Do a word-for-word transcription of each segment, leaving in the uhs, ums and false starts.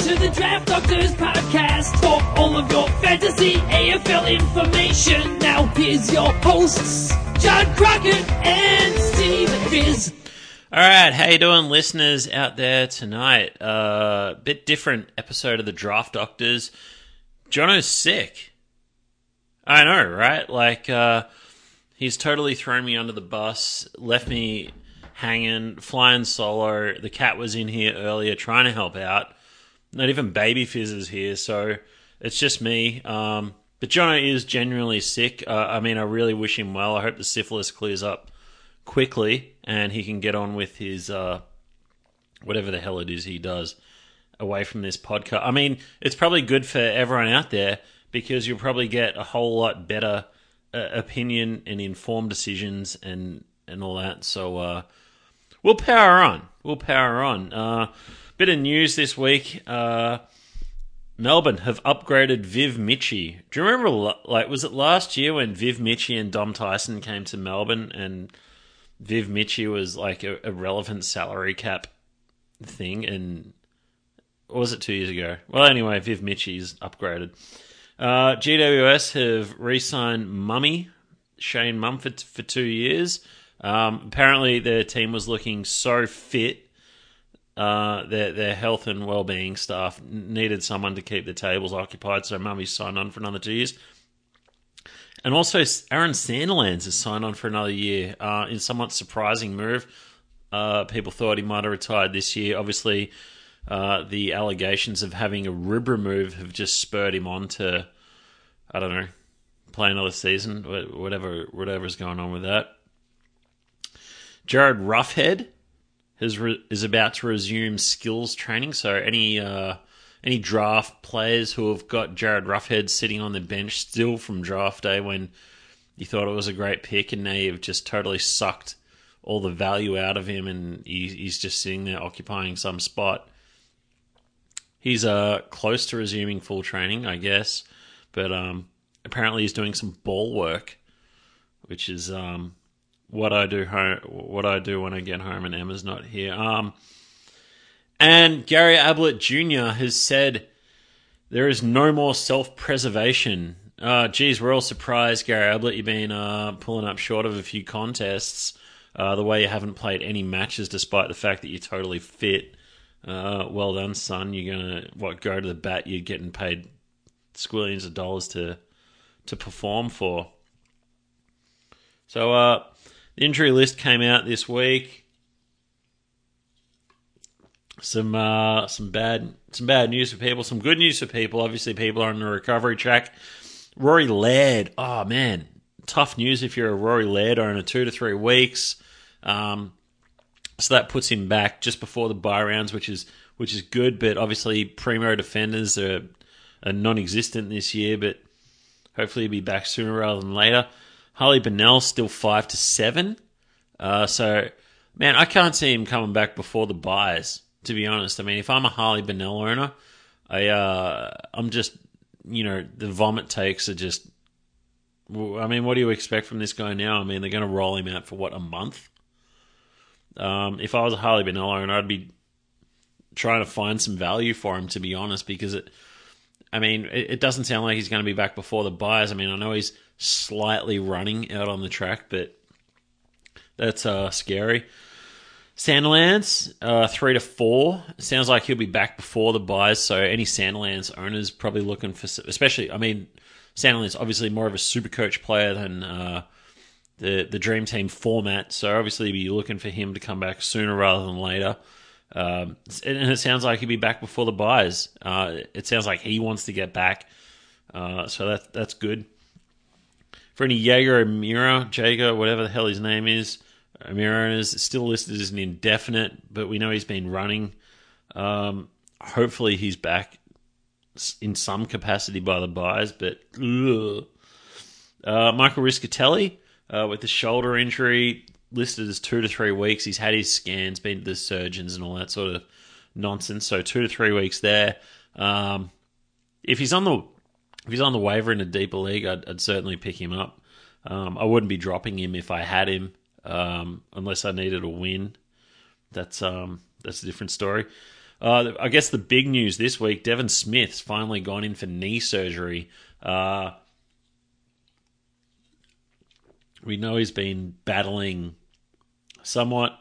to the Draft Doctors podcast for all of your fantasy A F L information. Now here's your hosts, John Crockett and Steve Fizz. All right, how you doing, listeners out there tonight? A uh, bit different episode of the Draft Doctors. Jono's sick. I know, right? Like, uh, he's totally thrown me under the bus, left me hanging, flying solo. The cat was in here earlier trying to help out. Not even Baby Fizz is here, so it's just me. Um, but Jono is genuinely sick. Uh, I mean, I really wish him well. I hope the syphilis clears up quickly and he can get on with his uh, whatever the hell it is he does away from this podcast. I mean, it's probably good for everyone out there because you'll probably get a whole lot better uh, opinion and informed decisions and, and all that. So uh, we'll power on. We'll power on. Uh, bit of news this week. Uh, Melbourne have upgraded Viv Mitchie. Do you remember, like, was it last year when Viv Mitchie and Dom Tyson came to Melbourne and Viv Mitchie was like a, a relevant salary cap thing? And or was it two years ago? Well, anyway, Viv Mitchie's upgraded. Uh, G W S have re-signed Mummy, Shane Mumford, for two years. Um, apparently, their team was looking so fit. Uh, their their health and well-being staff needed someone to keep the tables occupied, so Mummy signed on for another two years. And also, Aaron Sandilands has signed on for another year uh, in a somewhat surprising move. Uh, people thought he might have retired this year. Obviously, uh, the allegations of having a rib remove have just spurred him on to, I don't know, play another season, whatever whatever's going on with that. Jared Roughhead has re- is about to resume skills training, so any uh, any draft players who have got Jared Roughhead sitting on the bench still from draft day when you thought it was a great pick and now you've just totally sucked all the value out of him and he, he's just sitting there occupying some spot. He's uh, close to resuming full training, I guess, but um, apparently he's doing some ball work, which is um, what I do home, what I do when I get home and Emma's not here. Um, and Gary Ablett Junior has said there is no more self-preservation. Uh, geez, we're all surprised, Gary Ablett. You've been uh, pulling up short of a few contests. Uh, the way you haven't played any matches despite the fact that you're totally fit. Uh, well done, son. You're going to what go to the bat. You're getting paid squillions of dollars to to perform for. So uh, the injury list came out this week. Some uh, some bad some bad news for people. Some good news for people. Obviously, people are on the recovery track. Rory Laird. Oh man, tough news if you're a Rory Laird owner. Two to three weeks. Um, So that puts him back just before the bye rounds, which is which is good. But obviously, primo defenders are, are non-existent this year. But hopefully, he'll be back sooner rather than later. Harley Bennell still five to seven. Uh, so, man, I can't see him coming back before the buys. To be honest, I mean, if I'm a Harley Bennell owner, I uh, I'm just you know the vomit takes are just. I mean, what do you expect from this guy now? I mean, they're going to roll him out for what, a month? Um, if I was a Harley Bennell owner, I'd be trying to find some value for him, to be honest, because it, I mean, it, it doesn't sound like he's going to be back before the buys. I mean, I know he's slightly running out on the track, but that's uh, scary. Sandilands, uh, three to four. Sounds like he'll be back before the buys, so any Sandilands owners probably looking for, especially, I mean, Sandilands obviously more of a super coach player than uh, the the Dream Team format, so obviously be looking for him to come back sooner rather than later. Um, and it sounds like he'll be back before the buys. Uh, it sounds like he wants to get back, uh, so that that's good. For any Jaeger O'Meara, Jaeger, whatever the hell his name is, O'Meara is still listed as an indefinite, but we know he's been running. Um, hopefully he's back in some capacity by the buys, but ugh. Uh, Michael Riscatelli, Uh, with the shoulder injury, listed as two to three weeks. He's had his scans, been to the surgeons and all that sort of nonsense. So two to three weeks there. Um, if he's on the if he's on the waiver in a deeper league, I'd, I'd certainly pick him up. Um, I wouldn't be dropping him if I had him, um, unless I needed a win. That's um, that's a different story. Uh, I guess the big news this week, Devon Smith's finally gone in for knee surgery. Uh, we know he's been battling somewhat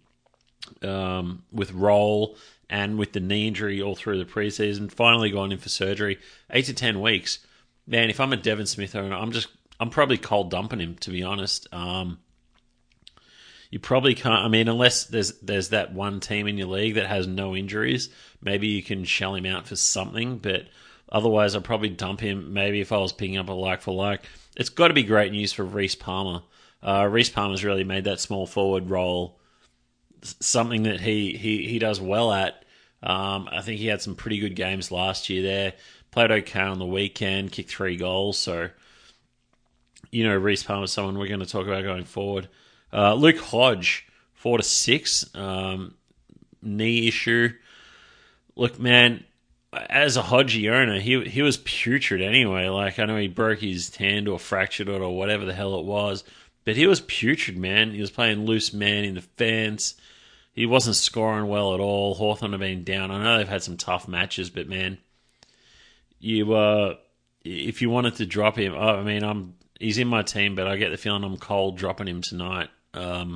um, with roll and with the knee injury all through the preseason. Finally gone in for surgery. Eight to ten weeks. Man, if I'm a Devon Smith owner, I'm just I'm probably cold dumping him, to be honest. Um, you probably can't. I mean, unless there's there's that one team in your league that has no injuries, maybe you can shell him out for something. But otherwise, I'd probably dump him. Maybe if I was picking up a like for like, it's got to be great news for Reece Palmer. Uh, Reece Palmer's really made that small forward role something that he he he does well at. Um, I think he had some pretty good games last year there. Played okay on the weekend, kicked three goals. So, you know, Reece Palmer's someone we're going to talk about going forward. Uh, Luke Hodge, four to six, um, knee issue. Look, man, as a Hodgie owner, he he was putrid anyway. Like, I know he broke his hand or fractured it or whatever the hell it was, but he was putrid, man. He was playing loose man in defense. He wasn't scoring well at all. Hawthorn have been down. I know they've had some tough matches, but man, you uh, if you wanted to drop him, I mean, I'm he's in my team, but I get the feeling I'm cold dropping him tonight. Um,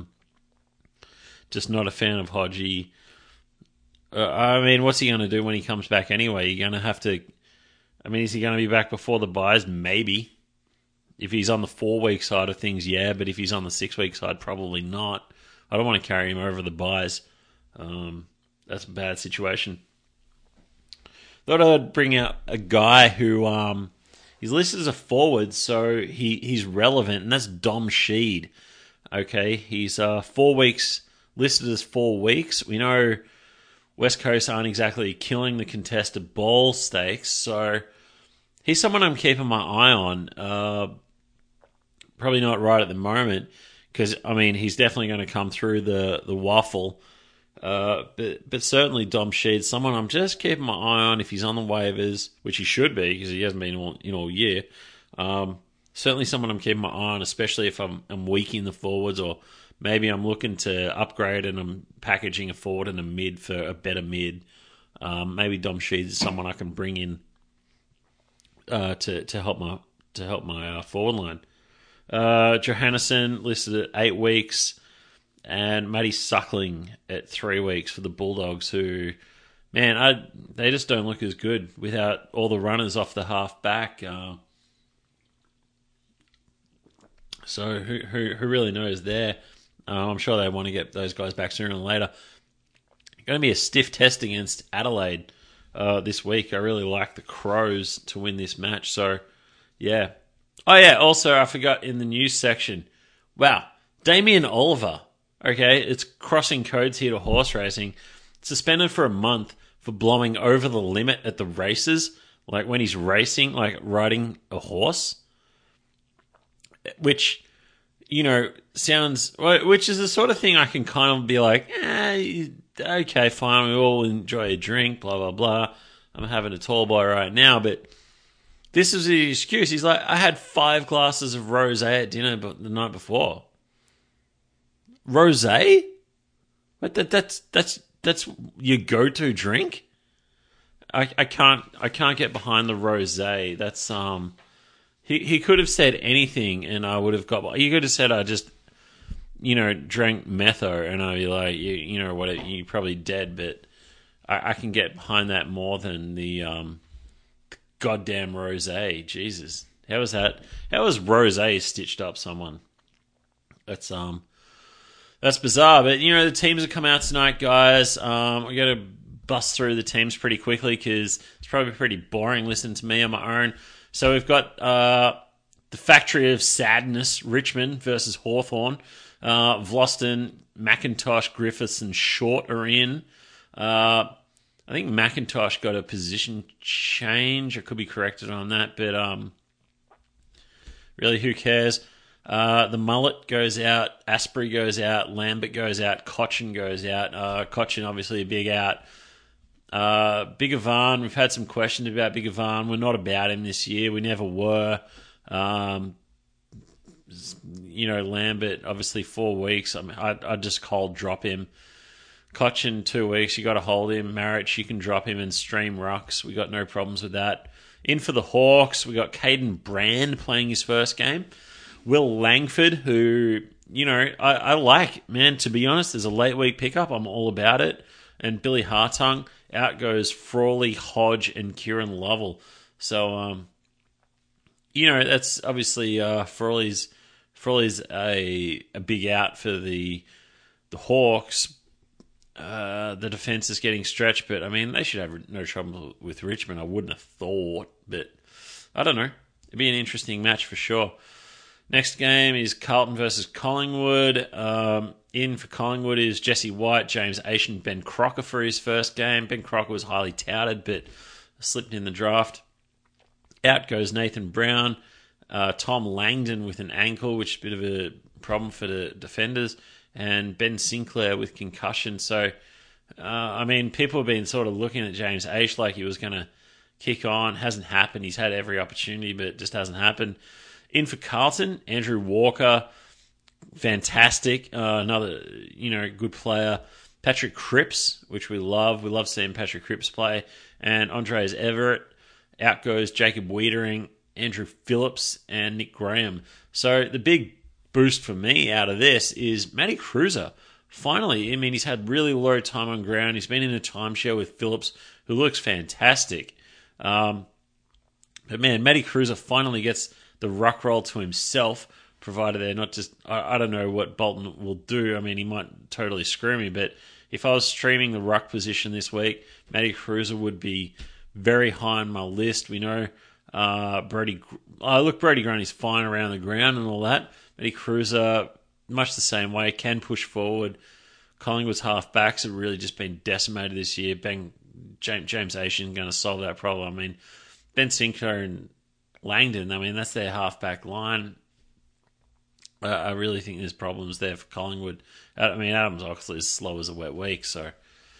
just not a fan of Hodgie. Uh, I mean, what's he going to do when he comes back anyway? You're going to have to... I mean, is he going to be back before the buys? Maybe. If he's on the four-week side of things, yeah. But if he's on the six-week side, probably not. I don't want to carry him over the buys. Um, that's a bad situation. Thought I'd bring out a guy who... Um, he's listed as a forward, so he, he's relevant, and that's Dom Sheed. Okay, he's uh, four weeks... listed as four weeks. We know... West Coast aren't exactly killing the contested ball stakes, so he's someone I'm keeping my eye on. Uh, probably not right at the moment, because, I mean, he's definitely going to come through the, the waffle. Uh, but but certainly Dom Sheed, someone I'm just keeping my eye on if he's on the waivers, which he should be, because he hasn't been all, in all year. Um, certainly someone I'm keeping my eye on, especially if I'm, I'm weak in the forwards, or maybe I'm looking to upgrade and I'm packaging a forward and a mid for a better mid. Um, maybe Dom Sheed is someone I can bring in uh, to to help my to help my uh, forward line. Uh, Johannesson listed at eight weeks, and Matty Suckling at three weeks for the Bulldogs. Who, man, I they just don't look as good without all the runners off the half back. Uh, so who who who really knows there? Uh, I'm sure they want to get those guys back sooner than later. Going to be a stiff test against Adelaide uh, this week. I really like the Crows to win this match. So, yeah. Oh, yeah. Also, I forgot in the news section. Wow. Damien Oliver. Okay. It's crossing codes here to horse racing. Suspended for a month for blowing over the limit at the races. Like when he's racing, like riding a horse. Which... you know, sounds... which is the sort of thing I can kind of be like, eh, okay, fine, we all enjoy a drink, blah, blah, blah. I'm having a tall boy right now, but this is the excuse. He's like, I had five glasses of rosé at dinner the night before. Rosé? But that, that's that's that's your go-to drink? I, I can't I can't get behind the rosé. That's... um. He he could have said anything, and I would have got... He could have said, I just, you know, drank metho, and I'd be like, you, you know what, you're probably dead, but I, I can get behind that more than the um, goddamn rosé. Jesus. How was that? How was rosé stitched up someone? That's um, that's bizarre, but, you know, the teams have come out tonight, guys. Um, we're going to bust through the teams pretty quickly, because it's probably pretty boring listening to me on my own. So we've got uh, the Factory of Sadness, Richmond versus Hawthorn. Uh, Vloston, McIntosh, Griffiths, and Short are in. Uh, I think McIntosh got a position change. I could be corrected on that, but um, really, who cares? Uh, the Mullet goes out, Asprey goes out, Lambert goes out, Cochin goes out. Uh, Cochin, obviously, a big out. Uh, Big Ivan, we've had some questions about Big Ivan. We're not about him this year. We never were. Um, you know, Lambert, obviously four weeks. I mean, I'd, I'd just cold drop him. Cochin, two weeks. You got to hold him. Marich, you can drop him and stream rucks. We got no problems with that. In for the Hawks, we got Caden Brand playing his first game. Will Langford, who, you know, I, I like, man, to be honest, as a late week pickup, I'm all about it. And Billy Hartung, out goes Frawley, Hodge, and Kieran Lovell. So, um, you know, that's obviously uh, Frawley's Frawley's a a big out for the the Hawks. Uh, the defense is getting stretched, but I mean, they should have no trouble with Richmond. I wouldn't have thought, but I don't know. It'd be an interesting match for sure. Next game is Carlton versus Collingwood. Um, in for Collingwood is Jesse White, James Asian, Ben Crocker for his first game. Ben Crocker was highly touted, but slipped in the draft. Out goes Nathan Brown, uh, Tom Langdon with an ankle, which is a bit of a problem for the defenders, and Ben Sinclair with concussion. So, uh, I mean, people have been sort of looking at James Aish like he was going to kick on. Hasn't happened. He's had every opportunity, but it just hasn't happened. In for Carlton, Andrew Walker, fantastic. Uh, another, you know, good player. Patrick Cripps, which we love. We love seeing Patrick Cripps play. And Andres Everett. Out goes Jacob Wiedering, Andrew Phillips, and Nick Graham. So the big boost for me out of this is Matty Cruiser. Finally, I mean, he's had really low time on ground. He's been in a timeshare with Phillips, who looks fantastic. Um, but man, Matty Cruiser finally gets the ruck roll to himself, provided they're not just... I, I don't know what Bolton will do. I mean, he might totally screw me, but if I was streaming the ruck position this week, Matty Cruiser would be very high on my list. We know uh, Brody... Oh, look, Brody Grundy's fine around the ground and all that. Matty Cruiser, much the same way, can push forward. Collingwood's half-backs have really just been decimated this year. Ben, James, James Asian going to solve that problem. I mean, Ben Sinclair and Langdon, I mean, that's their half-back line. Uh, I really think there's problems there for Collingwood. I mean, Adams Oxley is slow as a wet week, so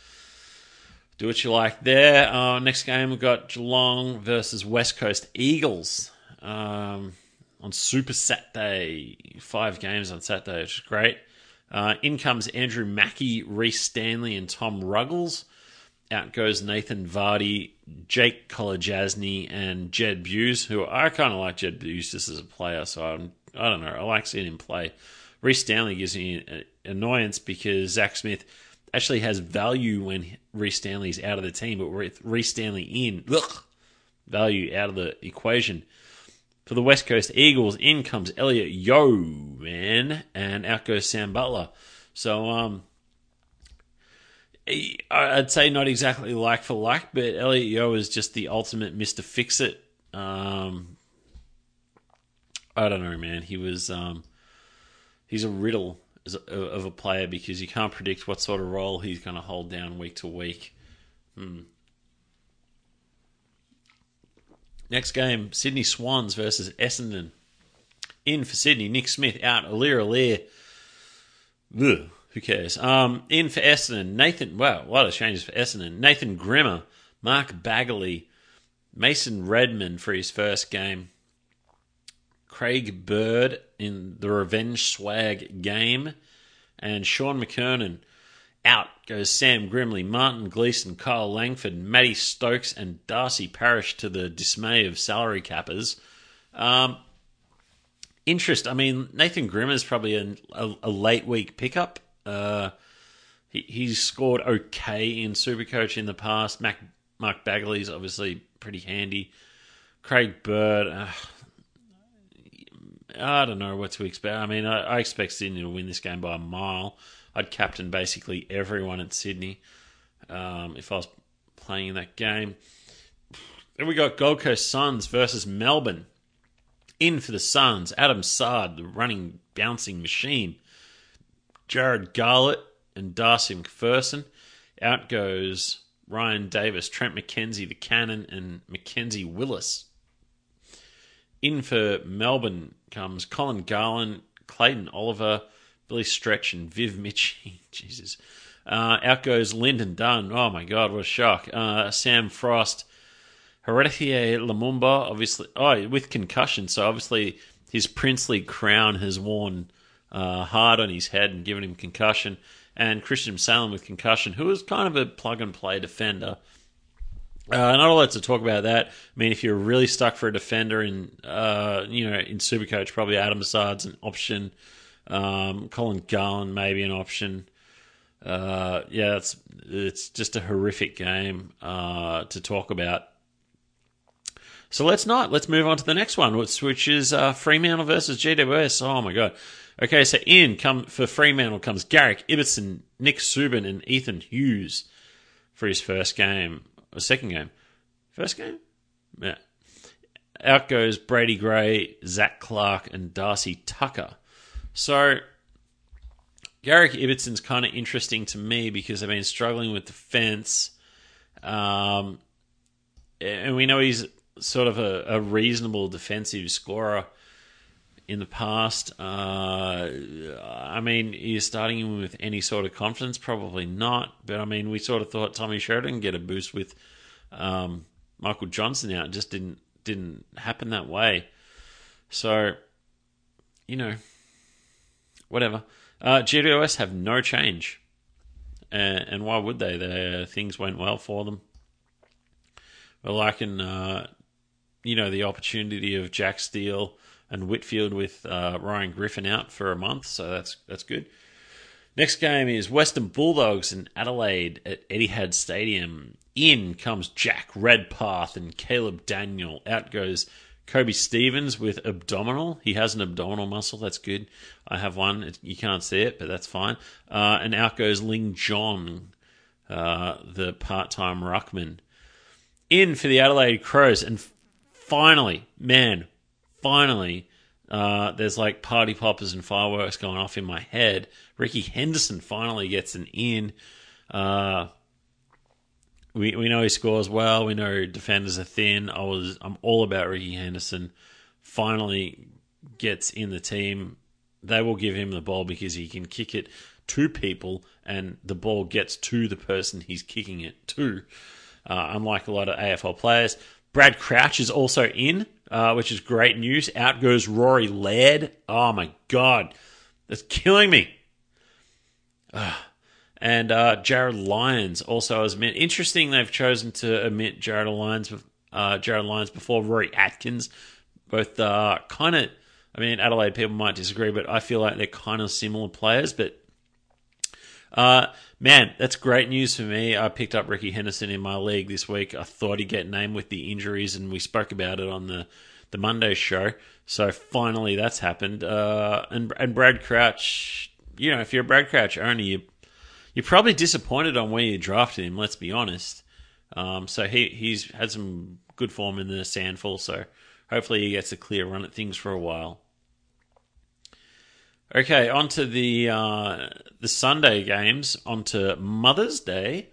do what you like there. Uh, next game, we've got Geelong versus West Coast Eagles um, on Super Saturday. Five games on Saturday, which is great. Uh, in comes Andrew Mackey, Reece Stanley, and Tom Ruggles. Out goes Nathan Vardy, Jake Kolajasny, and Jed Buse, who I kind of like Jed Buse just as a player, so I'm, I don't know. I like seeing him play. Reece Stanley gives me an annoyance because Zach Smith actually has value when Reece Stanley's out of the team, but with Reece Stanley in, ugh, value out of the equation. For the West Coast Eagles, in comes Elliot Yeo, man, and out goes Sam Butler. So, um, I'd say not exactly like for like, but Elliot Yeo is just the ultimate Mister Fix-It. Um, I don't know, man. He was, um, he's a riddle of a player because you can't predict what sort of role he's going to hold down week to week. Hmm. Next game, Sydney Swans versus Essendon. In for Sydney, Nick Smith. Out, Alir Alir. Ugh, who cares? Um, in for Essendon, Nathan... Wow, a lot of changes for Essendon. Nathan Grimmer, Mark Bagley, Mason Redmond for his first game. Craig Bird in the Revenge Swag game. And Sean McKernan. Out goes Sam Grimley, Martin Gleeson, Kyle Langford, Matty Stokes, and Darcy Parish to the dismay of salary cappers. Um, interest, I mean, Nathan Grimmer's probably a, a, a late week pickup. Uh, he, he's scored okay in Supercoach in the past. Mac, Mark Bagley's obviously pretty handy. Craig Bird... Uh, I don't know what to expect. I mean, I, I expect Sydney to win this game by a mile. I'd captain basically everyone at Sydney um, if I was playing in that game. Then we got Gold Coast Suns versus Melbourne. In for the Suns, Adam Sard, the running, bouncing machine. Jared Garlett and Darcy McPherson. Out goes Ryan Davis, Trent McKenzie, the Cannon, and Mackenzie Willis. In for Melbourne comes Colin Garland, Clayton Oliver, Billy Stretch, and Viv Mitchie. Jesus. Uh, out goes Lyndon Dunn. Oh, my God, what a shock. Uh, Sam Frost. Heretier Lumumba, obviously. Oh, with concussion. So, obviously, his princely crown has worn uh, hard on his head and given him concussion. and Christian Salem with concussion, who was kind of a plug-and-play defender. Uh, not a lot to talk about that. I mean, if you're really stuck for a defender in, uh, you know, in Supercoach, probably Adam Assad's an option. Um, Colin Garland maybe an option. Uh, yeah, it's it's just a horrific game uh, to talk about. So let's not. Let's move on to the next one, which, which is uh, Fremantle versus G W S. Oh my god. Okay, so in come for Fremantle comes Garrick Ibbotson, Nick Subin, and Ethan Hughes for his first game. Or second game. First game? Yeah. Out goes Brady Gray, Zach Clark, and Darcy Tucker. So, Garrick Ibbotson's kind of interesting to me because I've been struggling with defense. Um, and we know he's sort of a, a reasonable defensive scorer in the past. Uh, I mean, is starting him with any sort of confidence? Probably not. But I mean, we sort of thought Tommy Sheridan would get a boost with um, Michael Johnson out. It just didn't didn't happen that way. So, you know, whatever. Uh, G W S have no change, and, and why would they? Their things went well for them. We're liking, uh, you know, the opportunity of Jack Steele and Whitfield with uh, Ryan Griffin out for a month, so that's that's good. Next game is Western Bulldogs in Adelaide at Etihad Stadium. In comes Jack Redpath and Caleb Daniel. Out goes Kobe Stevens with abdominal. He has an abdominal muscle. That's good. I have one. It, you can't see it, but that's fine. Uh, and out goes Ling John, uh, the part-time ruckman. In for the Adelaide Crows. And finally, man, finally, uh, there's like party poppers and fireworks going off in my head. Ricky Henderson finally gets an in. Uh, we we know he scores well. We know defenders are thin. I was I'm all about Ricky Henderson. Finally gets in the team. They will give him the ball because he can kick it to people, and the ball gets to the person he's kicking it to. Uh, unlike a lot of A F L players. Brad Crouch is also in, uh, which is great news. Out goes Rory Laird. Oh, my God. That's killing me. Uh, and uh, Jared Lyons also has admitted. Interesting they've chosen to admit Jared Lyons, uh, Jared Lyons before Rory Atkins. Both uh, kind of, I mean, Adelaide people might disagree, but I feel like they're kind of similar players. But, uh, man, that's great news for me. I picked up Ricky Henderson in my league this week. I thought he'd get named with the injuries, and we spoke about it on the, the Monday show. So finally that's happened. Uh, and and Brad Crouch, you know, if you're a Brad Crouch owner, you, you're probably disappointed on where you drafted him, let's be honest. Um, so he he's had some good form in the Sandful, so hopefully he gets a clear run at things for a while. Okay, on to the uh, the Sunday games, on to Mother's Day.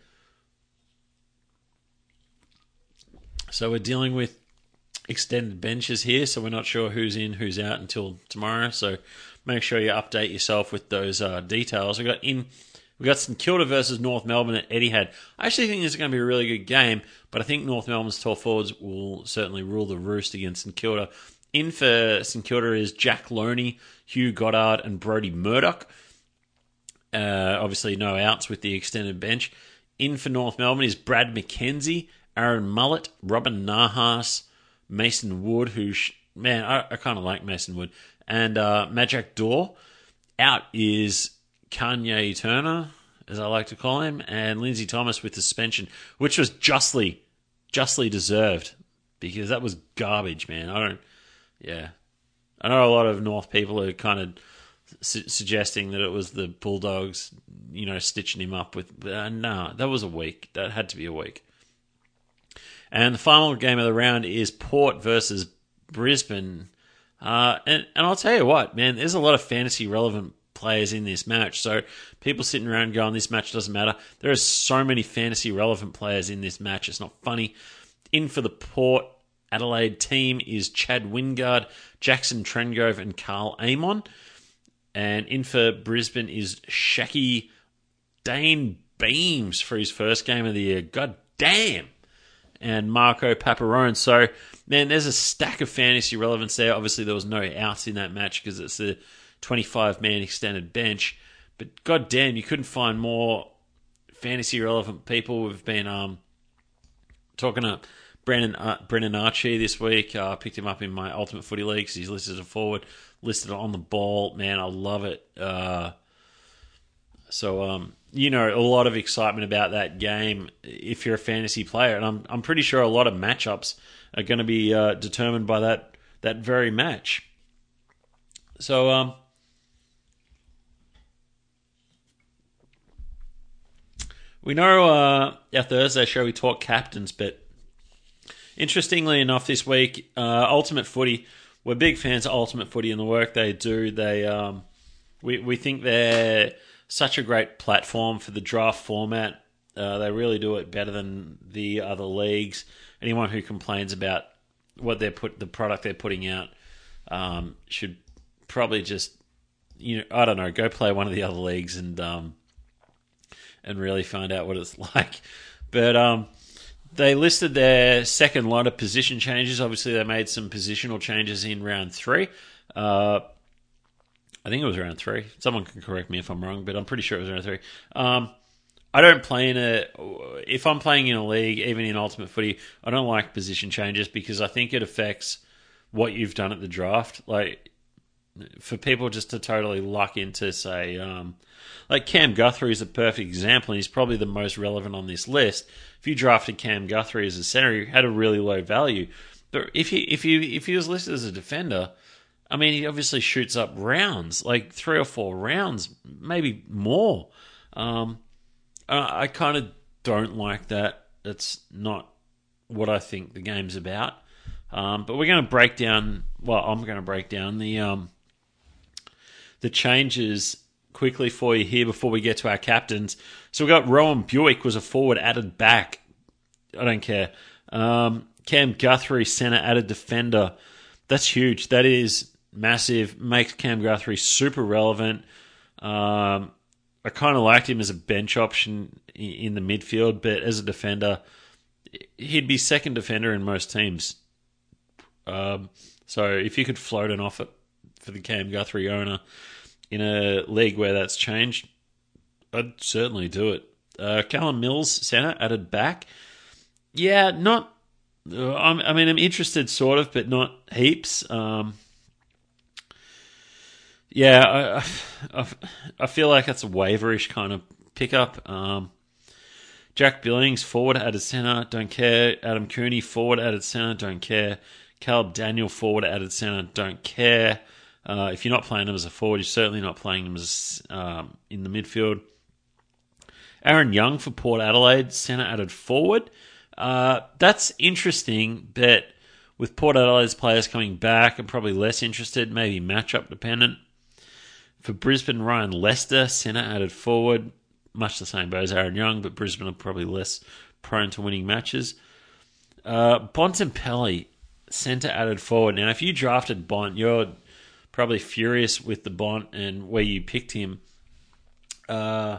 So we're dealing with extended benches here, so we're not sure who's in, who's out until tomorrow. So make sure you update yourself with those uh, details. We got in, we got St Kilda versus North Melbourne at Etihad. I actually think this is going to be a really good game, but I think North Melbourne's tall forwards will certainly rule the roost against St Kilda. In for St Kilda is Jack Loney, Hugh Goddard, and Brodie Murdoch. Uh, obviously, no outs with the extended bench. In for North Melbourne is Brad McKenzie, Aaron Mullett, Robin Nahas, Mason Wood, who, sh- man, I, I kind of like Mason Wood, and uh, Majak Daw. Out is Kanye Turner, as I like to call him, and Lindsay Thomas with the suspension, which was justly, justly deserved, because that was garbage, man. I don't... Yeah, I know a lot of North people are kind of su- suggesting that it was the Bulldogs, you know, stitching him up with. But uh, no, that was a week. That had to be a week. And the final game of the round is Port versus Brisbane. Uh, and, and I'll tell you what, man, there's a lot of fantasy relevant players in this match. So people sitting around going, this match doesn't matter. There are so many fantasy relevant players in this match. It's not funny. In for the Port Adelaide team is Chad Wingard, Jackson Trengove, and Carl Amon. And in for Brisbane is Shaki Dane Beams for his first game of the year. God damn. And Marco Paparone. So, man, there's a stack of fantasy relevance there. Obviously, there was no outs in that match because it's a twenty-five man extended bench. But goddamn, you couldn't find more fantasy relevant people. We've been um, talking to Brendan uh, Brendan Archie this week. I uh, picked him up in my Ultimate Footy League because he's listed as a forward, listed on the ball. Man, I love it. Uh, so, um, you know, a lot of excitement about that game if you're a fantasy player. And I'm I'm pretty sure a lot of matchups are going to be uh, determined by that, that very match. So, um... We know uh, our Thursday show we talk captains, but interestingly enough, this week, uh, Ultimate Footy, we're big fans of Ultimate Footy and the work they do. They, um, we we think they're such a great platform for the draft format. Uh, they really do it better than the other leagues. Anyone who complains about what they're put the product they're putting out um, should probably just, you know, I don't know, go play one of the other leagues and. Um, and really find out what it's like. But um, they listed their second lot of position changes. Obviously, they made some positional changes in round three. Uh, I think it was round three. Someone can correct me if I'm wrong, but I'm pretty sure it was round three. Um, I don't play in a... If I'm playing in a league, even in Ultimate Footy, I don't like position changes because I think it affects what you've done at the draft. Like, for people just to totally luck into, say... Um, Like Cam Guthrie is a perfect example, and he's probably the most relevant on this list. If you drafted Cam Guthrie as a center, he had a really low value. But if he if he if he was listed as a defender, I mean, he obviously shoots up rounds, like three or four rounds, maybe more. Um, I, I kind of don't like that. That's not what I think the game's about. Um, but we're going to break down. Well, I'm going to break down the um, the changes quickly for you here before we get to our captains. So we've got Rowan Buick was a forward added back. I don't care. Um, Cam Guthrie, centre added defender. That's huge. That is massive. Makes Cam Guthrie super relevant. Um, I kind of liked him as a bench option in the midfield, but as a defender, he'd be second defender in most teams. Um, so if you could float an offer for the Cam Guthrie owner in a league where that's changed, I'd certainly do it. Uh, Callum Mills, centre, added back. Yeah, not... Uh, I'm, I mean, I'm interested sort of, but not heaps. Um, yeah, I, I, I feel like that's a waverish kind of pickup. Um, Jack Billings, forward, added centre, don't care. Adam Cooney, forward, added centre, don't care. Caleb Daniel, forward, added centre, don't care. Uh, if you're not playing him as a forward, you're certainly not playing him as um, in the midfield. Aaron Young for Port Adelaide, centre added forward. Uh, that's interesting, but with Port Adelaide's players coming back, I'm probably less interested, maybe matchup dependent. For Brisbane, Ryan Lester, centre added forward. Much the same boat as Aaron Young, but Brisbane are probably less prone to winning matches. Uh, Bontempelli, centre added forward. Now, if you drafted Bont, you're probably furious with the Bont and where you picked him. Uh,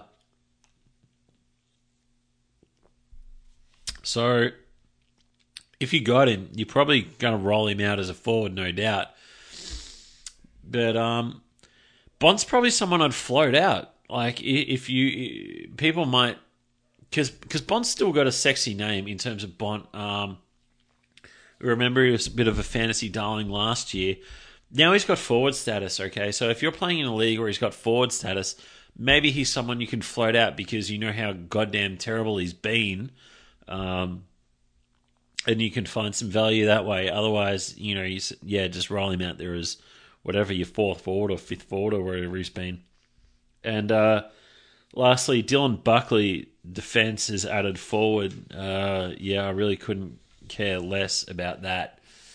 so, if you got him, you're probably going to roll him out as a forward, no doubt. But um, Bont's probably someone I'd float out. Like, if you... People might... Because because Bont's still got a sexy name in terms of Bont. Um, remember, he was a bit of a fantasy darling last year. Now he's got forward status, okay? So if you're playing in a league where he's got forward status, maybe he's someone you can float out because you know how goddamn terrible he's been. Um, and you can find some value that way. Otherwise, you know, you, yeah, just roll him out there as whatever, your fourth forward or fifth forward or wherever he's been. And uh, lastly, Dylan Buckley, defence is added forward. Uh, yeah, I really couldn't care less about that.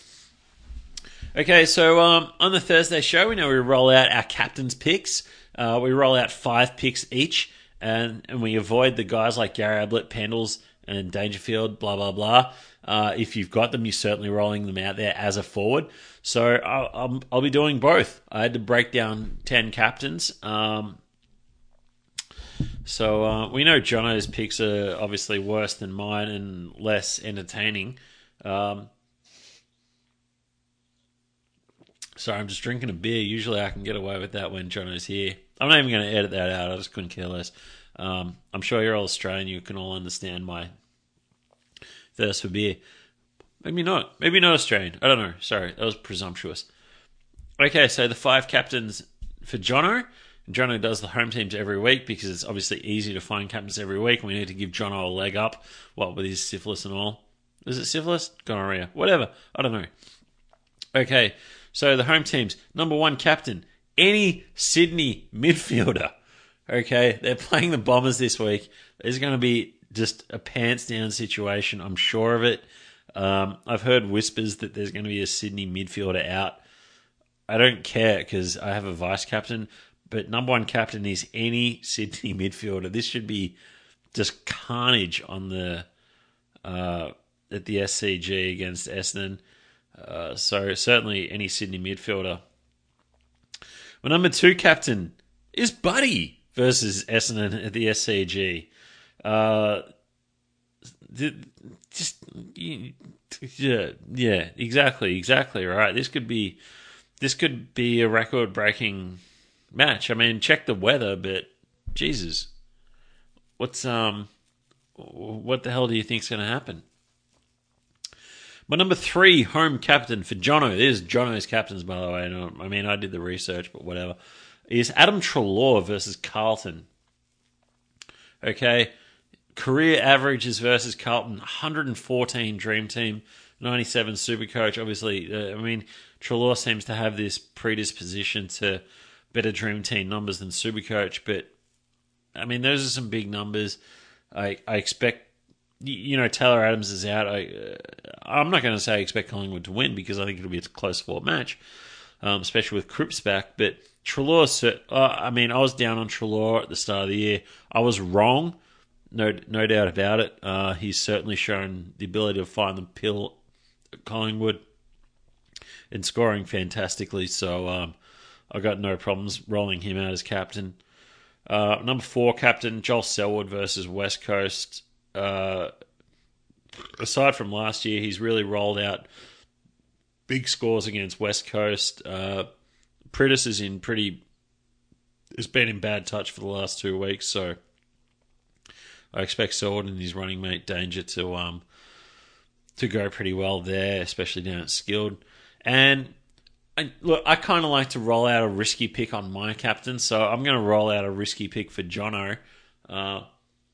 Okay, so um, on the Thursday show, we know we roll out our captain's picks. Uh, we roll out five picks each, and, and we avoid the guys like Gary Ablett, Pendles, and Dangerfield, blah, blah, blah. Uh, if you've got them, you're certainly rolling them out there as a forward. So I'll, I'll, I'll be doing both. I had to break down ten captains. Um, so uh, we know Jono's picks are obviously worse than mine and less entertaining. Um Sorry, I'm just drinking a beer. Usually I can get away with that when Jono's here. I'm not even going to edit that out. I just couldn't care less. Um, I'm sure you're all Australian. You can all understand my thirst for beer. Maybe not. Maybe not Australian. I don't know. Sorry, that was presumptuous. Okay, so the five captains for Jono. Jono does the home teams every week because it's obviously easy to find captains every week. And we need to give Jono a leg up, what with his syphilis and all. Is it syphilis? Gonorrhea. Whatever. I don't know. Okay, so the home teams. Number one captain, any Sydney midfielder. Okay, they're playing the Bombers this week. There's going to be just a pants down situation. I'm sure of it. Um, I've heard whispers that there's going to be a Sydney midfielder out. I don't care because I have a vice captain, but number one captain is any Sydney midfielder. This should be just carnage on the uh, at the S C G against Essendon. Uh, so certainly any Sydney midfielder. My number two captain is Buddy versus Essendon at the S C G. Uh, just yeah, yeah, exactly, exactly right. This could be this could be a record-breaking match. I mean, check the weather, but Jesus, what's um, what the hell do you think's going to happen? My number three home captain for Jono, this is Jono's captains, by the way. I mean, I did the research, but whatever. Is Adam Treloar versus Carlton. Okay, career averages versus Carlton: one hundred fourteen Dream Team, ninety-seven Supercoach. Obviously, uh, I mean, Treloar seems to have this predisposition to better Dream Team numbers than Supercoach, but I mean, those are some big numbers. I I expect. You know, Taylor Adams is out. I, uh, I'm not going to say I expect Collingwood to win because I think it'll be a close fought match, um, especially with Cripps back. But Treloar, uh, I mean, I was down on Treloar at the start of the year. I was wrong, no no doubt about it. Uh, he's certainly shown the ability to find the pill at Collingwood and scoring fantastically. So um, I got no problems rolling him out as captain. Uh, number four captain, Joel Selwood versus West Coast. Uh, aside from last year, he's really rolled out big scores against West Coast. Uh, Pritis is in pretty, has been in bad touch for the last two weeks, so I expect Selwood and his running mate Danger to um to go pretty well there, especially down at Skilled. And I, look, I kind of like to roll out a risky pick on my captain, so I'm going to roll out a risky pick for Jono. Uh,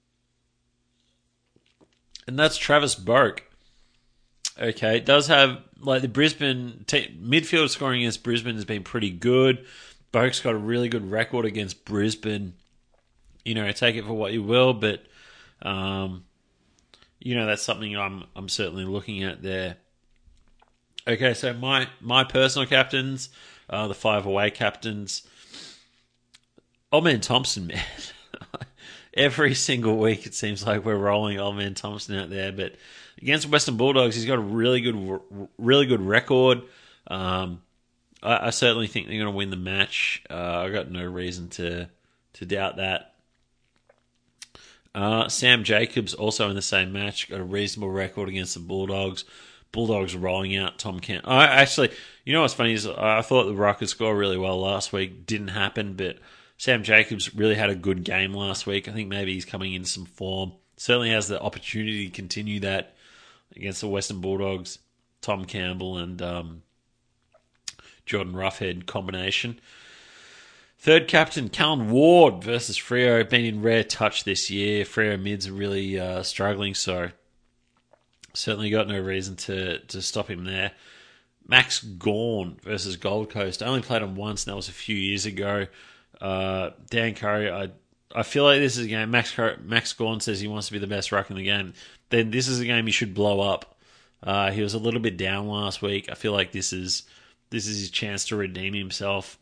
And that's Travis Boak. Okay, it does have, like, the Brisbane t- midfield scoring against Brisbane has been pretty good. Boak's got a really good record against Brisbane. You know, take it for what you will, but, um, you know, that's something I'm I'm certainly looking at there. Okay, so my, my personal captains, uh, the five away captains. Old Man Thompson, man. Every single week, it seems like we're rolling Old Man Thompson out there. But against Western Bulldogs, he's got a really good, really good record. Um, I, I certainly think they're going to win the match. Uh, I got no reason to to doubt that. Uh, Sam Jacobs also in the same match, got a reasonable record against the Bulldogs. Bulldogs rolling out Tom Kent. I actually, you know what's funny is I thought the Rock could score really well last week. Didn't happen, but Sam Jacobs really had a good game last week. I think maybe he's coming into some form. Certainly has the opportunity to continue that against the Western Bulldogs, Tom Campbell and um, Jordan Roughhead combination. Third captain, Callan Ward versus Freo. Been in rare touch this year. Freo mids are really uh, struggling, so certainly got no reason to, to stop him there. Max Gawn versus Gold Coast. I only played him once, and that was a few years ago. Uh, Dan Curry, I I feel like this is a game. Max Cur- Max Gawn says he wants to be the best ruck in the game. Then this is a game he should blow up. Uh, he was a little bit down last week. I feel like this is this is his chance to redeem himself.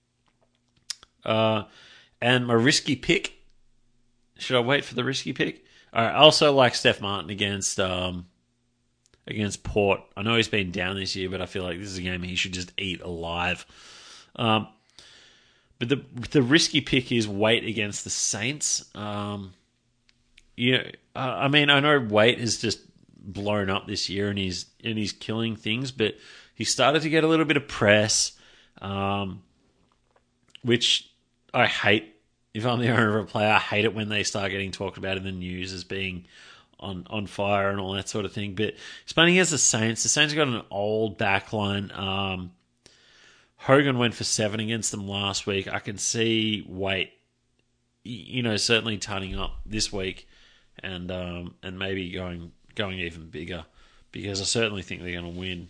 Uh, and my risky pick. Should I wait for the risky pick? All right. I also like Steph Martin against um against Port. I know he's been down this year, but I feel like this is a game he should just eat alive. Um. But the the risky pick is Waite against the Saints. Um, you know, I mean, I know Waite has just blown up this year and he's and he's killing things, but he started to get a little bit of press. um, which I hate. If I'm the owner of a player, I hate it when they start getting talked about in the news as being on, on fire and all that sort of thing. But he's playing against the Saints. The Saints have got an old backline. Um, Hogan went for seven against them last week. I can see Waite, you know, certainly turning up this week and um, and maybe going going even bigger, because I certainly think they're going to win.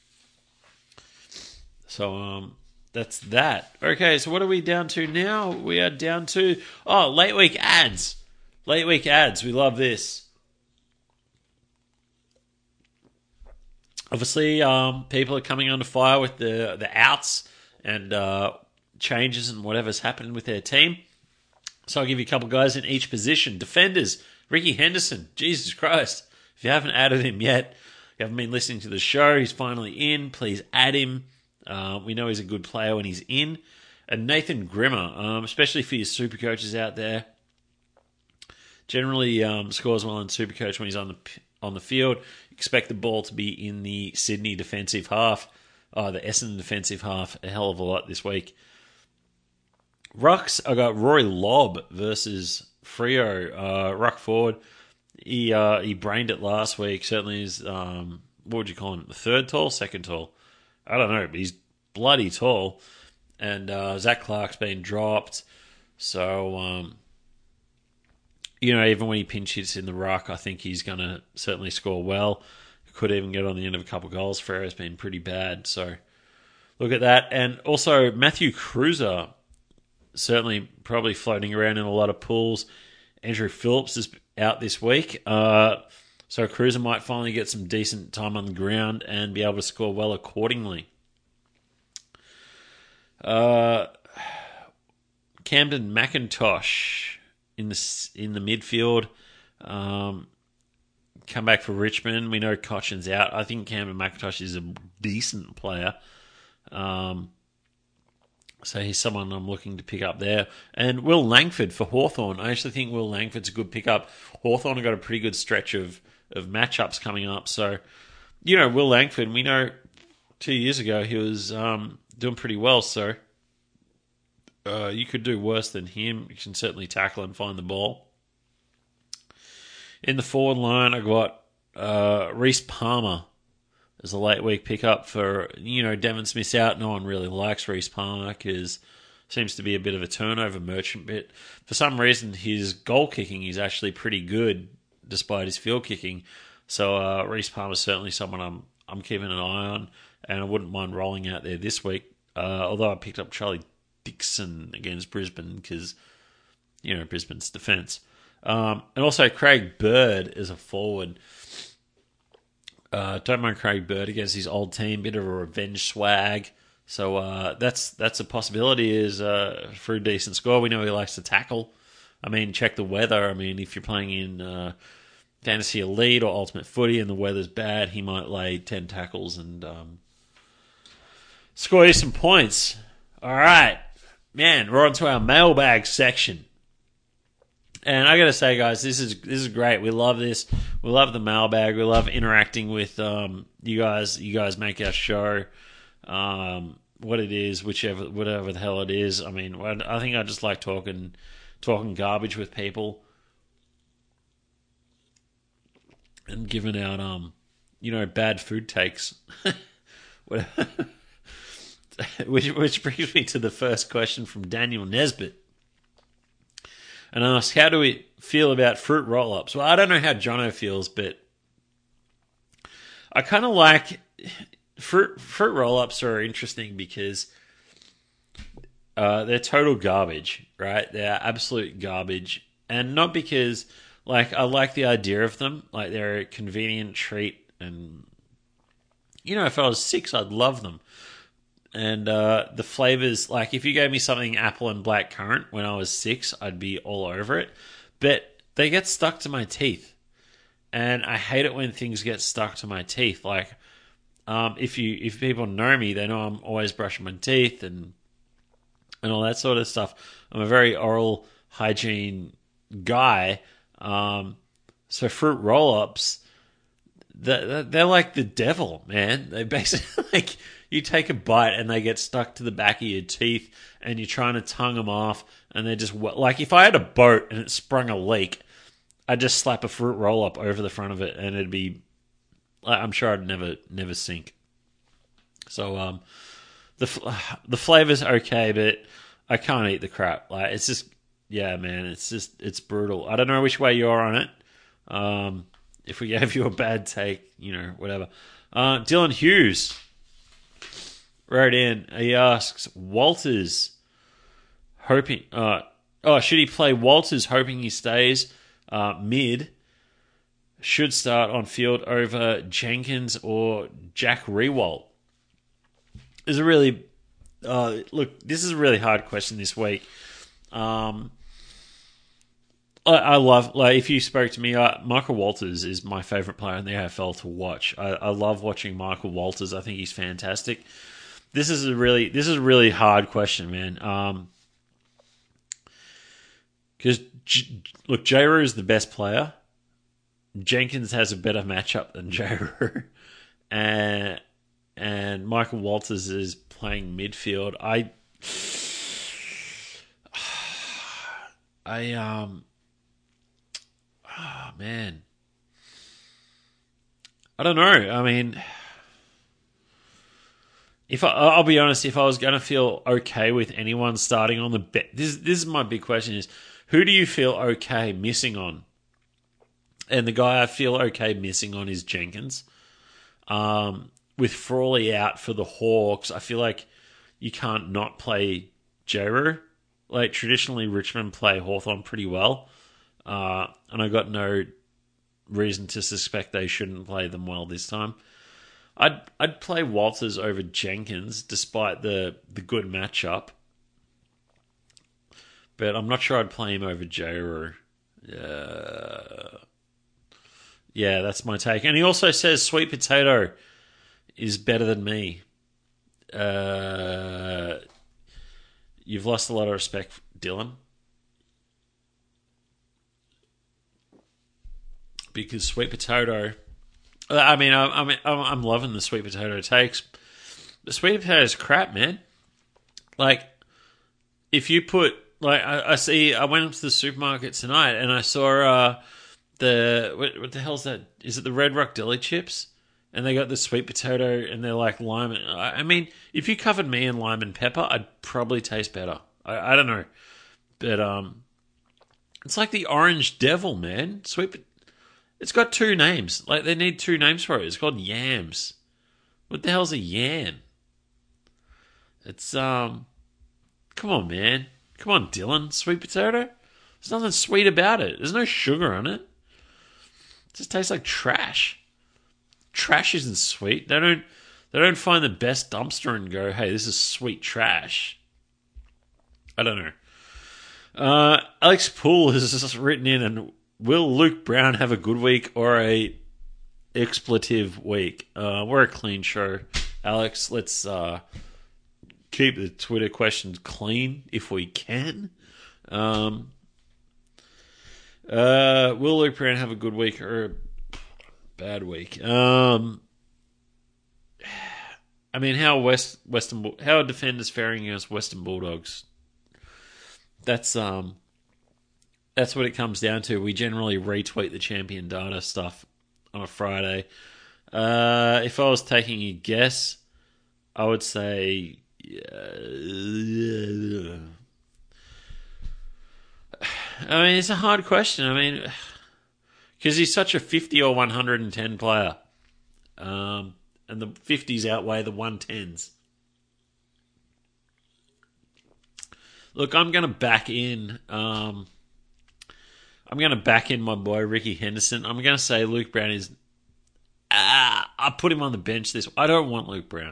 So um, that's that. Okay, so what are we down to now? We are down to, oh, late week ads. Late week ads. We love this. Obviously, um, people are coming under fire with the the outs and uh, changes and whatever's happened with their team. So I'll give you a couple guys in each position. Defenders, Ricky Henderson. Jesus Christ. If you haven't added him yet, you haven't been listening to the show, he's finally in. Please add him. Uh, we know he's a good player when he's in. And Nathan Grimmer, um, especially for your super coaches out there. Generally um, scores well in Supercoach when he's on the on the field. Expect the ball to be in the Sydney defensive half, uh, the Essendon defensive half, a hell of a lot this week. Rucks, I got Rory Lobb versus Freo. Uh, Ruck forward, he uh, he brained it last week. Certainly is, um, what would you call him, the third tall, second tall? I don't know, but he's bloody tall. And uh, Zach Clark's been dropped. So, um, you know, even when he pinch hits in the ruck, I think he's going to certainly score well. Could even get on the end of a couple of goals. Ferreira's been pretty bad. So, look at that. And also, Matthew Cruiser, certainly probably floating around in a lot of pools. Andrew Phillips is out this week. Uh, so, Cruiser might finally get some decent time on the ground and be able to score well accordingly. Uh, Camden McIntosh in the in the midfield, um, come back for Richmond. We know Cochin's out. I think Camden McIntosh is a decent player, um, so he's someone I'm looking to pick up there. And Will Langford for Hawthorn. I actually think Will Langford's a good pickup. Hawthorn have got a pretty good stretch of of matchups coming up. So, you know, Will Langford, we know two years ago he was um, doing pretty well. So, uh, you could do worse than him. You can certainly tackle and find the ball. In the forward line, I got uh, Reece Palmer as a late week pickup for, you know, Devon Smith's out. No one really likes Reece Palmer because seems to be a bit of a turnover merchant. But for some reason, his goal kicking is actually pretty good despite his field kicking. So uh, Reece Palmer is certainly someone I'm I'm keeping an eye on, and I wouldn't mind rolling out there this week. Uh, although I picked up Charlie Dixon against Brisbane because, you know, Brisbane's defence. Um, and also Craig Bird is a forward. Uh, don't mind Craig Bird against his old team. Bit of a revenge swag. So uh, that's that's a possibility is uh, for a decent score. We know he likes to tackle. I mean, check the weather. I mean, if you're playing in uh, Fantasy Elite or Ultimate Footy and the weather's bad, he might lay ten tackles and um, score you some points. All right. Man, we're on to our mailbag section. And I got to say, guys, this is this is great. We love this. We love the mailbag. We love interacting with um, you guys. You guys make our show um, what it is, whichever, whatever the hell it is. I mean, I think I just like talking, talking garbage with people and giving out, um, you know, bad food takes. which which brings me to the first question from Daniel Nesbitt. And ask, how do we feel about fruit roll-ups? Well, I don't know how Jono feels, but I kind of like fruit fruit roll-ups are interesting because uh, they're total garbage, right? They're absolute garbage, and not because like I like the idea of them, like they're a convenient treat, and you know, if I was six, I'd love them. And uh, the flavors, like if you gave me something apple and black currant when I was six, I'd be all over it. But they get stuck to my teeth. And I hate it when things get stuck to my teeth. Like um, if you if people know me, they know I'm always brushing my teeth and and all that sort of stuff. I'm a very oral hygiene guy. Um, so fruit roll-ups, they're, they're like the devil, man. They basically like you take a bite and they get stuck to the back of your teeth, and you're trying to tongue them off, and they're just like if I had a boat and it sprung a leak, I'd just slap a fruit roll up over the front of it, and it'd be. I'm sure I'd never never sink. So um, the the flavor's okay, but I can't eat the crap. Like it's just yeah, man. It's just it's brutal. I don't know which way you're on it. Um, if we gave you a bad take, you know, whatever. Uh, Dylan Hughes wrote in. He asks Walters hoping. Uh, oh, should he play Walters hoping he stays uh, mid? Should start on field over Jenkins or Jack Riewoldt? Is a really uh, look. This is a really hard question this week. Um, I, I love like if you spoke to me, uh, Michael Walters is my favorite player in the A F L to watch. I, I love watching Michael Walters. I think he's fantastic. This is a really this is a really hard question, man. Um, because J- look, J-Roo is the best player. Jenkins has a better matchup than J-Roo. and and Michael Walters is playing midfield. I I um oh man. I don't know. I mean if I, I'll be honest, if I was going to feel okay with anyone starting on the bench, this this is my big question: is who do you feel okay missing on? And the guy I feel okay missing on is Jenkins. Um, with Frawley out for the Hawks, I feel like you can't not play J-Roo. Like, traditionally, Richmond play Hawthorn pretty well. Uh, and I got no reason to suspect they shouldn't play them well this time. I'd I'd play Walters over Jenkins, despite the, the good matchup. But I'm not sure I'd play him over J-Roo. Uh... Yeah, that's my take. And he also says Sweet Potato is better than me. Uh, you've lost a lot of respect, Dylan. Because Sweet Potato... I mean, I, I mean, I'm loving the Sweet Potato takes. The Sweet Potato is crap, man. Like, if you put... Like, I, I see... I went up to the supermarket tonight and I saw... Uh, The what, what the hell's that? Is it the Red Rock Deli chips? And they got the sweet potato, and they're like lime. I mean, if you covered me in lime and pepper, I'd probably taste better. I, I don't know, but um, it's like the Orange Devil, man. Sweet. It's got two names. Like they need two names for it. It's called Yams. What the hell's a yam? It's um, come on, man. Come on, Dylan. Sweet potato. There's nothing sweet about it. There's no sugar on it. It just tastes like trash. Trash isn't sweet. They don't they don't find the best dumpster and go, hey, this is sweet trash. I don't know. Uh, Alex Poole has just written in, and will Luke Brown have a good week or a expletive week? Uh, we're a clean show, Alex. Let's uh, keep the Twitter questions clean if we can. Um... Uh, will Luke Brown have a good week or a bad week? Um, I mean, how West Western how are defenders faring against Western Bulldogs? That's um, that's what it comes down to. We generally retweet the champion data stuff on a Friday. Uh, if I was taking a guess, I would say. Uh, I mean, it's a hard question. I mean, because he's such a fifty or one hundred ten player. Um, and the fifties outweigh the one tens. Look, I'm going to back in. Um, I'm going to back in my boy, Ricky Henderson. I'm going to say Luke Brown is... Ah, I put him on the bench this... I don't want Luke Brown.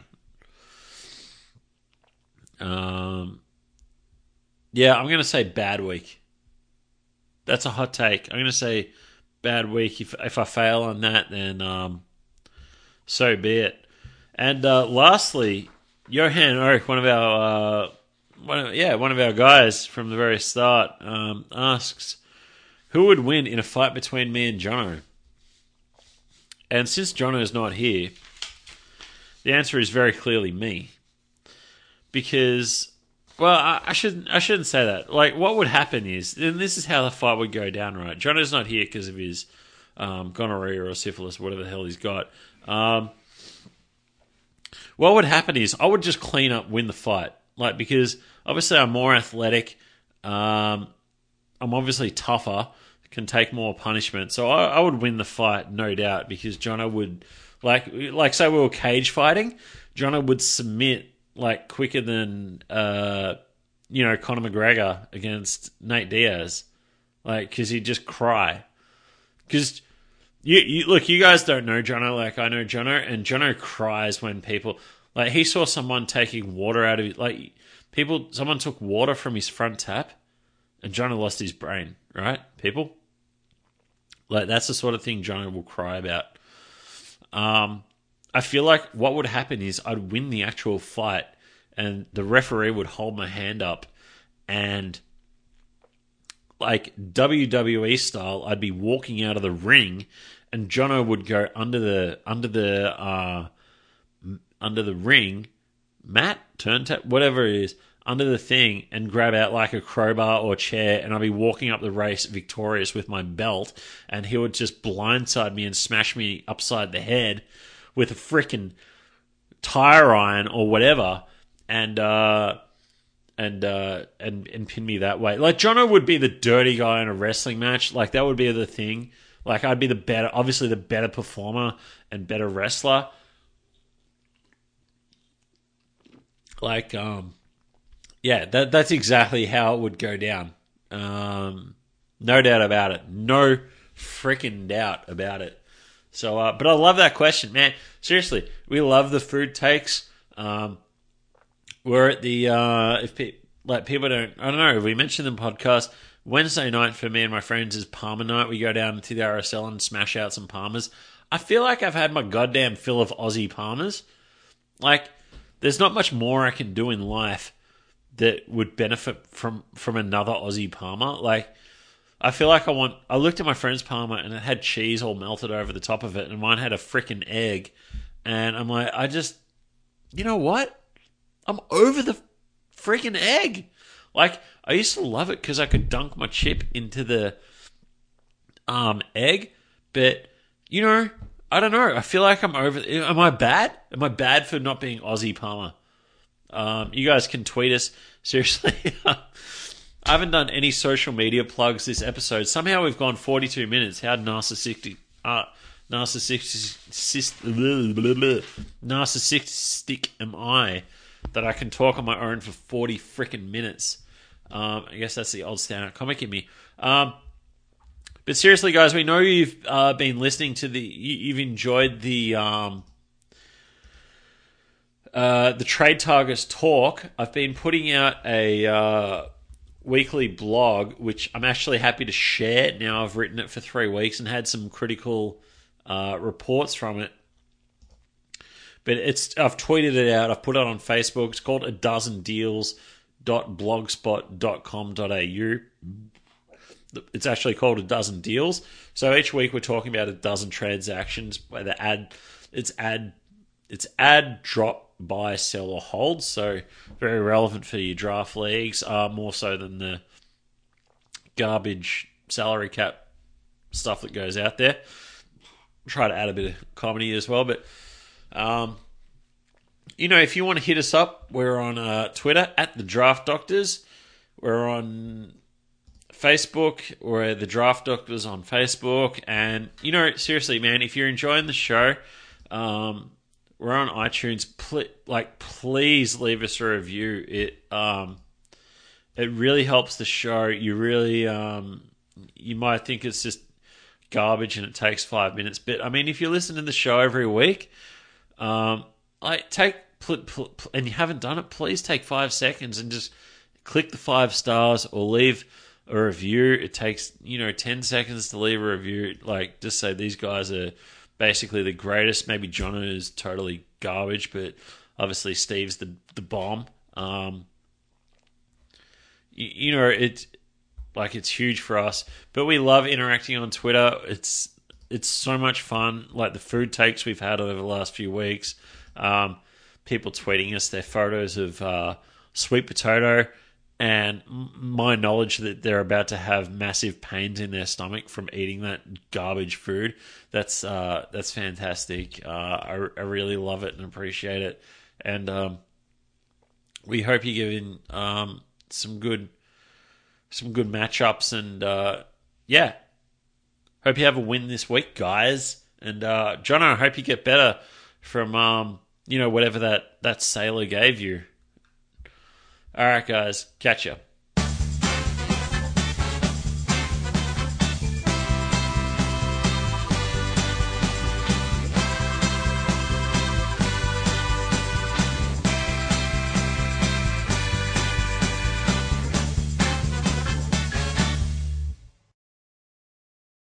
Um, yeah, I'm going to say bad week. That's a hot take. I'm going to say bad week. If if I fail on that, then um, so be it. And uh, lastly, Johan Oak, one of our uh, one of, yeah one of our guys from the very start, um, asks, who would win in a fight between me and Jono? And since Jono's not here, the answer is very clearly me. Because, well, I, I shouldn't I shouldn't say that. Like, what would happen is, and this is how the fight would go down, right? Jono's not here because of his um, gonorrhea or syphilis, whatever the hell he's got. Um, what would happen is I would just clean up, win the fight. Like, because obviously I'm more athletic. Um, I'm obviously tougher, can take more punishment. So I, I would win the fight, no doubt, because Jono would, like, like say we were cage fighting, Jono would submit, like, quicker than, uh, you know, Conor McGregor against Nate Diaz. Like, because he'd just cry. Because, you, you look, you guys don't know Jono like I know Jono, and Jono cries when people, like, he saw someone taking water out of, like, people, someone took water from his front tap, and Jono lost his brain, right, people? Like, that's the sort of thing Jono will cry about. Um, I feel like what would happen is I'd win the actual fight, and the referee would hold my hand up, and, like, W W E style, I'd be walking out of the ring, and Jono would go under the under the uh, under the ring, mat, turntable, whatever it is, under the thing, and grab out like a crowbar or chair, and I'd be walking up the race victorious with my belt, and he would just blindside me and smash me upside the head with a freaking tire iron or whatever, and uh, and uh, and and pin me that way. Like, Jono would be the dirty guy in a wrestling match. Like, that would be the thing. Like, I'd be the better, obviously the better performer and better wrestler. Like, um, yeah, that that's exactly how it would go down. Um, no doubt about it. No freaking doubt about it. So, uh, but I love that question, man. Seriously, we love the food takes. Um, we're at the uh, if pe- like people don't, I don't know. We mentioned in the podcast, Wednesday night for me and my friends is Palmer night. We go down to the R S L and smash out some Palmers. I feel like I've had my goddamn fill of Aussie Palmers. Like, there's not much more I can do in life that would benefit from, from another Aussie Palmer. Like, I feel like I want... I looked at my friend's Palmer and it had cheese all melted over the top of it, and mine had a freaking egg. And I'm like, I just... You know what? I'm over the freaking egg. Like, I used to love it because I could dunk my chip into the um egg. But, you know, I don't know. I feel like I'm over... Am I bad? Am I bad for not being Aussie Palmer? Um, you guys can tweet us. Seriously. I haven't done any social media plugs this episode. Somehow we've gone forty-two minutes. How narcissistic... Uh, narcissistic... Blah, blah, blah, narcissistic am I that I can talk on my own for forty freaking minutes? Um, I guess that's the old stand-up comic in me. Um, but seriously, guys, we know you've uh, been listening to the... You, you've enjoyed the... Um, Uh, the Trade Targets Talk. I've been putting out a uh, weekly blog, which I'm actually happy to share. Now I've written it for three weeks and had some critical uh, reports from it. But it's I've tweeted it out. I've put it on Facebook. It's called a dozen deals dot blogspot dot com dot a u. It's actually called A Dozen Deals. So each week we're talking about a dozen transactions where the ad, it's ad, it's ad drop, buy, sell, or hold. So very relevant for your draft leagues, uh, more so than the garbage salary cap stuff that goes out there. Try to add a bit of comedy as well. But, um, you know, if you want to hit us up, we're on uh, Twitter at The Draft Doctors. We're on Facebook. We're The Draft Doctors on Facebook. And, you know, seriously, man, if you're enjoying the show, um, we're on iTunes. Pl- like, please leave us a review. It um, it really helps the show. You really um, you might think it's just garbage and it takes five minutes, but I mean, if you listen to the show every week, um, I take pl- pl- pl- and you haven't done it, please take five seconds and just click the five stars or leave a review. It takes you know ten seconds to leave a review. Like, just say these guys are basically the greatest. Maybe Jono is totally garbage, but obviously Steve's the the bomb. Um, you, you know, it's like it's huge for us. But we love interacting on Twitter. It's it's so much fun. Like the food takes we've had over the last few weeks. Um, people tweeting us their photos of uh, sweet potato, and my knowledge that they're about to have massive pains in their stomach from eating that garbage food. That's uh, that's fantastic. Uh, I, I really love it and appreciate it. And um, we hope you're giving um, some good some good matchups. And uh, yeah, hope you have a win this week, guys. And uh, Jono, I hope you get better from um, you know whatever that that sailor gave you. All right, guys, catch ya.